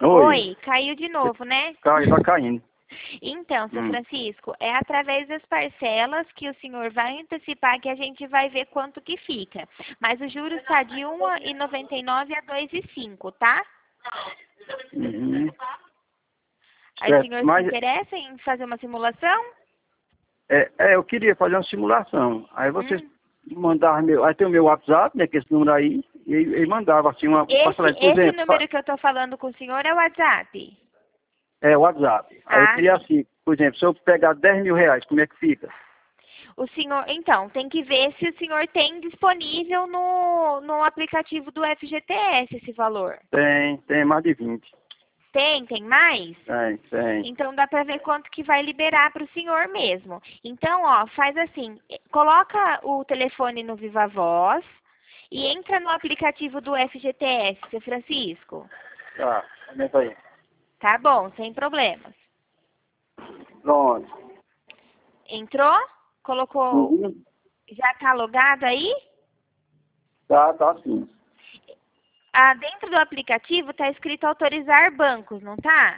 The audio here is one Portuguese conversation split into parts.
Oi, caiu de novo, né? Tá caindo. Então, seu Francisco, é através das parcelas que o senhor vai antecipar que a gente vai ver quanto que fica. Mas o juros está de 1,99 a 2,5, tá? Uhum. Aí o Certo, senhor se mas interessa em fazer uma simulação? eu queria fazer uma simulação. Aí vocês mandavam aí tem o meu WhatsApp, né, que é esse número aí, e mandava assim uma parcela, por Esse exemplo, número que eu estou falando com o senhor é o WhatsApp? o WhatsApp. Aí eu Ah, queria sim. assim, por exemplo, se eu pegar 10 mil reais, como é que fica? O senhor, então, tem que ver se o senhor tem disponível no aplicativo do FGTS esse valor. Tem mais de 20. Tem mais? Tem. Então dá para ver quanto que vai liberar para o senhor mesmo. Então, ó, faz assim, coloca o telefone no Viva Voz e entra no aplicativo do FGTS, seu Francisco. Tá, aumenta aí. Tá bom, sem problemas. Pronto. Entrou? Colocou? Uhum. Já tá logado aí? Tá sim. Ah, dentro do aplicativo tá escrito autorizar bancos, não tá?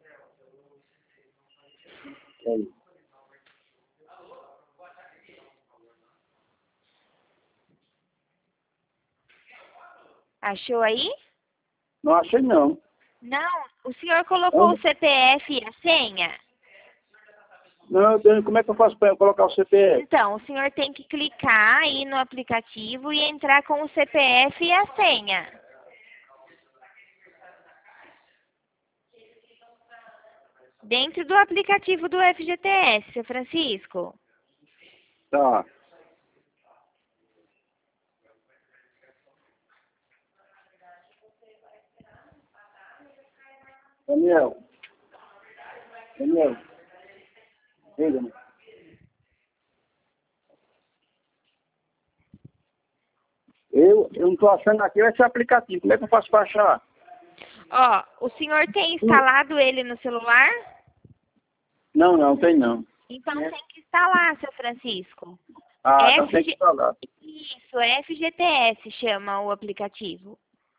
Aí. Achou aí? Não achei não. Não, o senhor colocou o CPF e a senha? Não, como é que eu faço para colocar o CPF? Então, o senhor tem que clicar aí no aplicativo e entrar com o CPF e a senha. Dentro do aplicativo do FGTS, seu Francisco. Tá. Daniel. Ei, Daniel. Eu não tô achando aqui esse aplicativo. Como é que eu faço para achar? Ó, o senhor tem instalado ele no celular? Não, tem não. Então tem que instalar, seu Francisco. Ah, então tem que falar. Isso, FGTS chama o aplicativo.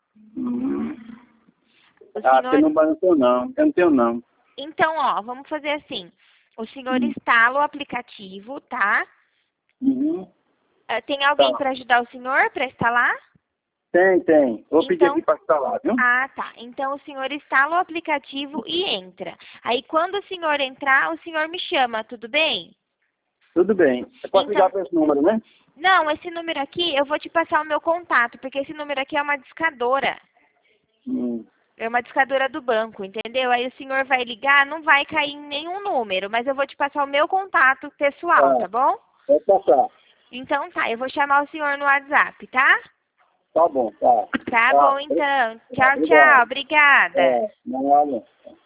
O Porque senhor... não tenho não. Eu não tenho não. Então, ó, vamos fazer assim. O senhor instala o aplicativo, tá? Uhum. Tem alguém Tá. para ajudar o senhor para instalar? Tem. Vou pedir Então, aqui para instalar, viu? ah, tá. Então o senhor instala o aplicativo e entra. Aí quando o senhor entrar, o senhor me chama, tudo bem? Tudo bem. Você pode Então, ligar para esse número, né? não, esse número aqui eu vou te passar o meu contato, porque esse número aqui é uma discadora. Hum. É uma discadora do banco, entendeu? Aí o senhor vai ligar, não vai cair em nenhum número, mas eu vou te passar o meu contato pessoal, tá bom? Pode passar. Então tá, eu vou chamar o senhor no WhatsApp, tá? Tá bom, tá. Tá bom, então. Tchau, Obrigado. tchau. Obrigada. Nada.